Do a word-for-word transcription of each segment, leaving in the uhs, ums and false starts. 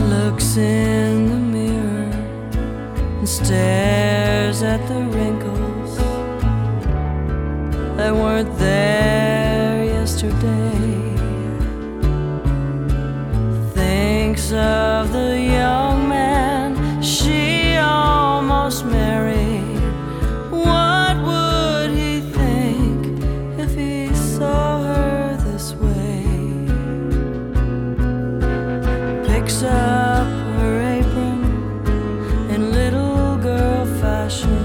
looks in the mirror and stares at the wrinkles that weren't there yesterday. Thinks of the young man she almost married. What would he think if he saw her this way? Picks up her apron in little girl fashion.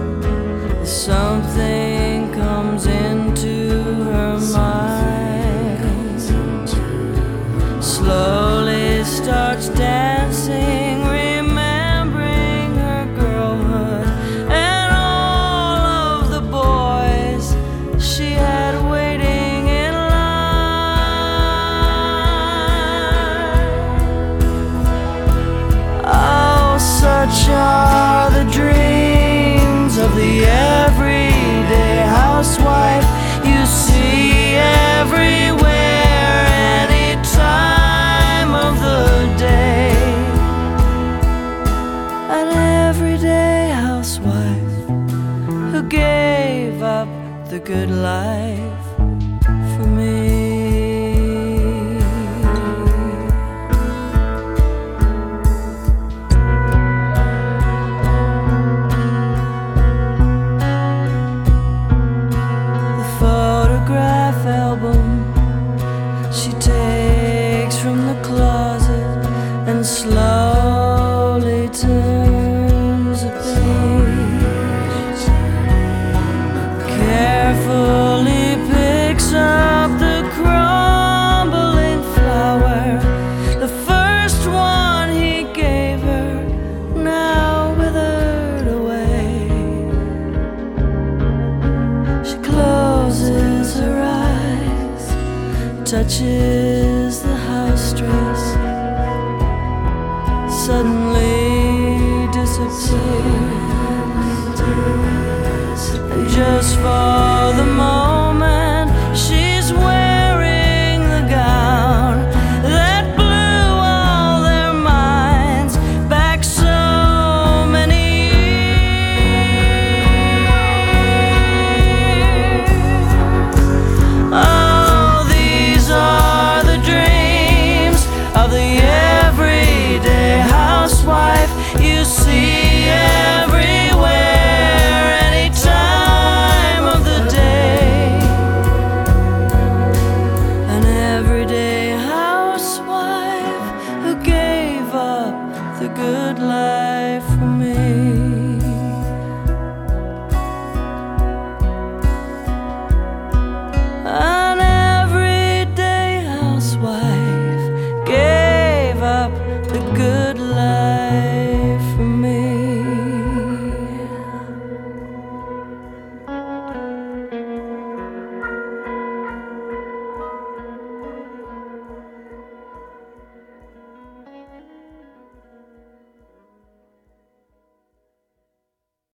Something comes into her mind. Slowly starts dancing, remembering her girlhood and all of the boys she had waiting in line. Oh, such are the dreams of the everyday housewife you see everywhere, any time of the day. An everyday housewife who gave up the good life for me. Photograph album she takes from the closet and slowly turns a page. Carefully picks up the crumbling flower, the first one he gave her, now withered away. She closes her eyes, touches the house dress, suddenly disappears. And just for the moment, she's wearing the gown that blew all their minds back so many years. Oh, these are the dreams of the everyday housewife you see